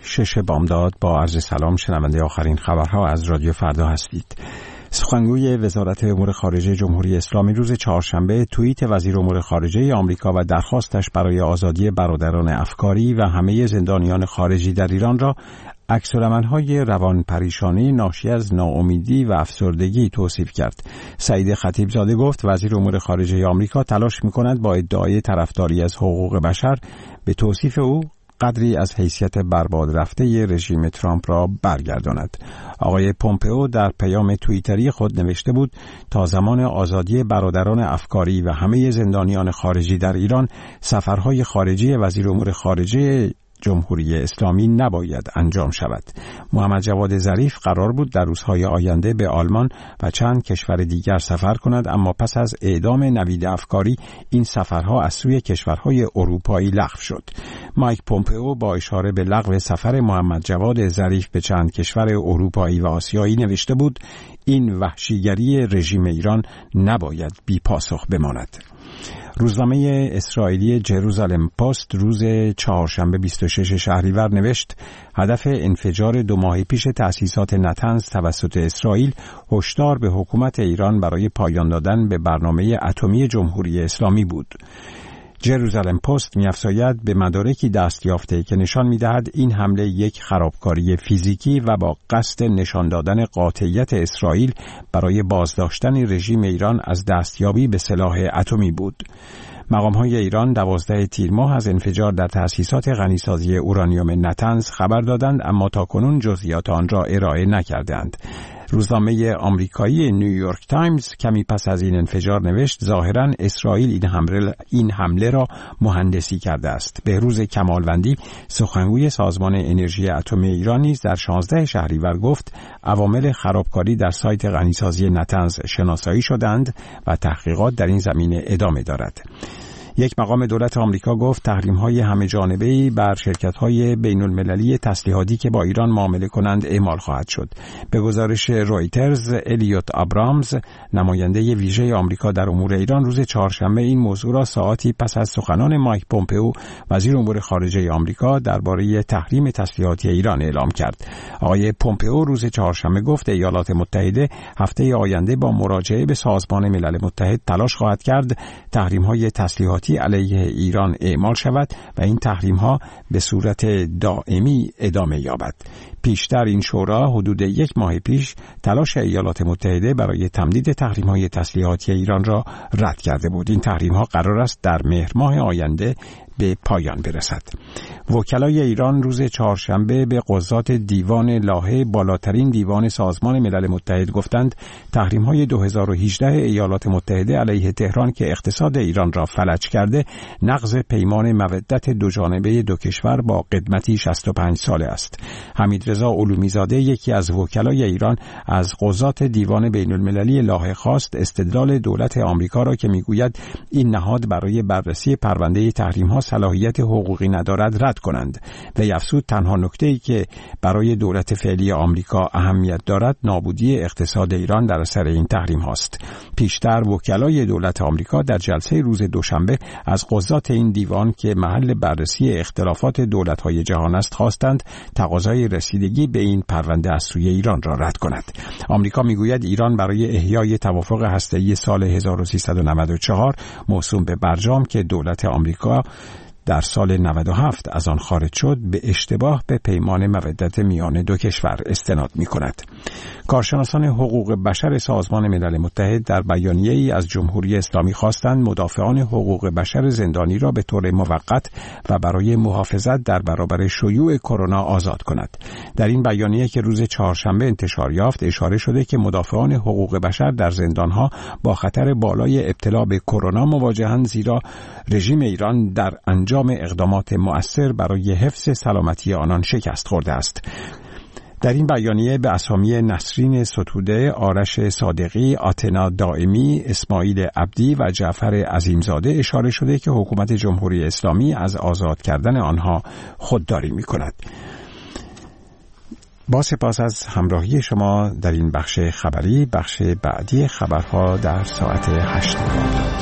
6 بامداد با عرض سلام شنونده آخرین خبرها از رادیو فردا هستید. سخنگوی وزارت امور خارجه جمهوری اسلامی روز چهارشنبه توییت وزیر امور خارجه آمریکا و درخواستش برای آزادی برادران افکاری و همه زندانیان خارجی در ایران را عکس‌العمل‌های روانپریشانی ناشی از ناامیدی و افسردگی توصیف کرد. سعید خطیبزاده گفت وزیر امور خارجه آمریکا تلاش می‌کند با ادعای طرفداری از حقوق بشر به توصیف او قدری از حیثیت برباد رفته رژیم ترامپ را برگرداند. آقای پومپئو در پیام توییتری خود نوشته بود تا زمان آزادی برادران افکاری و همه زندانیان خارجی در ایران، سفرهای خارجی وزیر امور خارجه جمهوری اسلامی نباید انجام شود. محمد جواد ظریف قرار بود در روزهای آینده به آلمان و چند کشور دیگر سفر کند، اما پس از اعدام نوید افکاری این سفرها از سوی کشورهای اروپایی لغو شد. مایک پومپئو با اشاره به لغو سفر محمد جواد ظریف به چند کشور اروپایی و آسیایی نوشته بود این وحشیگری رژیم ایران نباید بی پاسخ بماند. روزنامه اسرائیلی جروزالم پست روز چهارشنبه 26 شهریور نوشت هدف انفجار 2 ماه پیش تأسیسات نتنز توسط اسرائیل هشدار به حکومت ایران برای پایان دادن به برنامه اتمی جمهوری اسلامی بود. جروزالم پست می‌افزاید به مدارکی دست یافته که نشان می‌دهد این حمله یک خرابکاری فیزیکی و با قصد نشان دادن قاطعیت اسرائیل برای بازداشتن رژیم ایران از دستیابی به سلاح اتمی بود. مقام‌های ایران 12 تیر ماه از انفجار در تأسیسات غنیسازی اورانیوم نتنز خبر دادند، اما تاکنون جزئیات آن را ارائه نکردند. روزنامه آمریکایی نیویورک تایمز کمی پس از این انفجار نوشت ظاهراً اسرائیل این حمله را مهندسی کرده است. بهروز کمالوندی سخنگوی سازمان انرژی اتمی ایران نیز در 16 شهریور گفت عوامل خرابکاری در سایت غنیسازی نتنز شناسایی شدند و تحقیقات در این زمینه ادامه دارد. یک مقام دولت آمریکا گفت تحریم‌های همه‌جانبه‌ای بر شرکت‌های بین‌المللی تسلیحاتی که با ایران معامله کنند اعمال خواهد شد. به گزارش رویترز، الیوت آبرامز، نماینده ویژه آمریکا در امور ایران، روز چهارشنبه این موضوع را ساعاتی پس از سخنان مایک پومپئو، وزیر امور خارجه آمریکا، درباره تحریم تسلیحاتی ایران اعلام کرد. آقای پومپئو روز چهارشنبه گفت ایالات متحده هفته آینده با مراجعه به سازمان ملل متحد تلاش خواهد کرد تحریم‌های تسلیحاتی علیه ایران اعمال شود و این تحریم‌ها به صورت دائمی ادامه یابد. پیشتر این شورا حدود 1 ماه پیش تلاش ایالات متحده برای تمدید تحریم‌های تسلیحاتی ایران را رد کرده بود. این تحریم‌ها قرار است در مهر ماه آینده به پایان برسد. وکلای ایران روز چهارشنبه به قضات دیوان لاهه، بالاترین دیوان سازمان ملل متحد، گفتند تحریم‌های 2018 ایالات متحده علیه تهران که اقتصاد ایران را فلج کرده، نقض پیمان مودت دوجانبه دو کشور با قدمتی 65 ساله است. حمیدرضا علومیزاده، یکی از وکلای ایران، از قضات دیوان بین‌المللی لاهه خواست استدلال دولت آمریکا را که میگوید این نهاد برای بررسی پرونده تحریم‌ها صلاحیت حقوقی ندارد رد کنند. و افزود تنها نکته‌ای که برای دولت فعلی آمریکا اهمیت دارد نابودی اقتصاد ایران در اثر این تحریم هاست. پیشتر وکلای دولت آمریکا در جلسه روز دوشنبه از قضات این دیوان که محل بررسی اختلافات دولت‌های جهان است خواستند تقاضای رسیدگی به این پرونده از سوی ایران را رد کند. آمریکا میگوید ایران برای احیای توافق هسته‌ای سال 1394 موسوم به برجام که دولت آمریکا در سال 97 از آن خارج شد، به اشتباه به پیمان مودت میان دو کشور استناد می‌کند. کارشناسان حقوق بشر سازمان ملل متحد در بیانیه‌ای از جمهوری اسلامی خواستند مدافعان حقوق بشر زندانی را به طور موقت و برای محافظت در برابر شیوع کرونا آزاد کند. در این بیانیه که روز چهارشنبه انتشار یافت اشاره شده که مدافعان حقوق بشر در زندان‌ها با خطر بالای ابتلا به کرونا مواجهند، زیرا رژیم ایران در انجام اقدامات مؤثر برای حفظ سلامتی آنان شکست خورده است. در این بیانیه به اسامی نسرین ستوده، آرش صادقی، آتنا دائمی، اسماعیل عبدی و جعفر عظیمزاده اشاره شده که حکومت جمهوری اسلامی از آزاد کردن آنها خودداری می‌کند. با سپاس از همراهی شما در این بخش خبری. بخش بعدی خبرها در ساعت 8.